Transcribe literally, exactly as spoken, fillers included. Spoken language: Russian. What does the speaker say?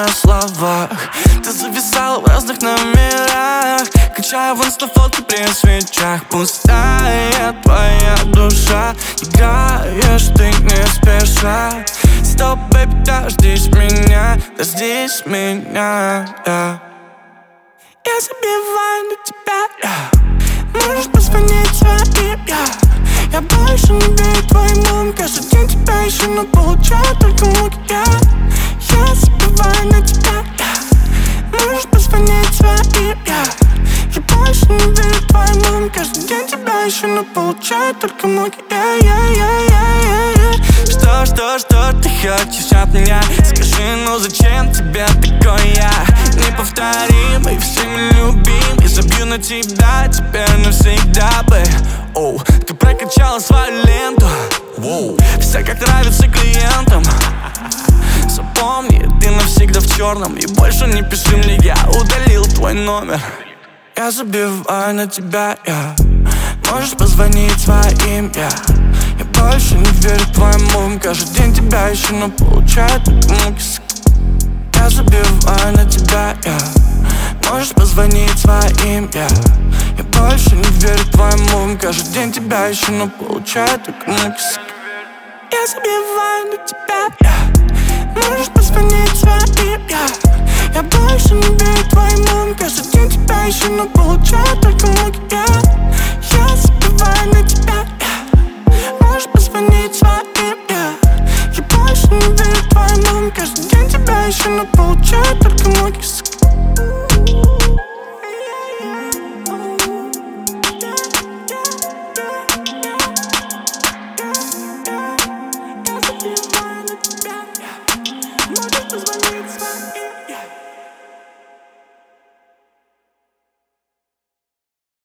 словах. Ты зависала в разных номерах, качая в инстафотки при свечах. Пустая твоя душа, играешь ты не спеша. Стоп, бэйби, дождись меня, дождись меня, yeah. Я забиваю на тебя, yeah. Можешь позвонить своим, yeah. Я больше не верю твоему. Каждый день тебя ищу, но получаю только муки, yeah. Я забиваю на тебя, yeah. Можешь позвонить своим, yeah. Я больше не верю твоему. Каждый день тебя ищу, но получаю только муки, yeah, yeah, yeah, yeah, yeah. Что, что, что ты хочешь от меня? Скажи, ну зачем тебе такой я? Неповторимый, всеми любимый. Забью на тебя теперь навсегда, бы. Оу, ты прокачала свою ленту, воу. Все как нравится клиентам. Запомни, ты навсегда в черном. И больше не пиши мне, я удалил твой номер. Я забиваю на тебя, я. Можешь позвонить своим, я. Я больше не верю твоему. Каждый день тебя ищу, но получаю только муки. Я забиваю на тебя, я. Можешь позвонить своим, я. Я больше не верю твоему. Каждый день тебя ищу, но получаю только муки. Я забиваю на тебя, я. Можешь позвонить своим, я. Я больше не верю твоему. Каждый день тебя ищу, но получаю только муки, я. Я забиваю на тебя, я. Можешь позвонить своим, я. Я больше не верю твоему. Каждый день тебя ищу, но получаю только муки.